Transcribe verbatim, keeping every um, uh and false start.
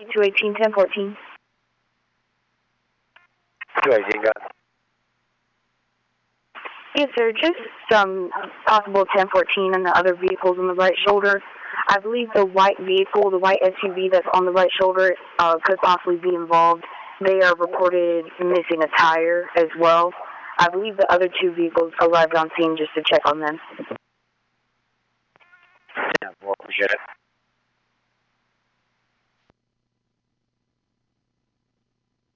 two eighteen, ten fourteen. two eighteen, got it. Yes, sir. Just some possible ten fourteen and the other vehicles on the right shoulder. I believe the white vehicle, the white S U V that's on the right shoulder, uh, could possibly be involved. They are reported missing a tire as well. I believe the other two vehicles arrived on scene just to check on them. Yeah, well, appreciate it.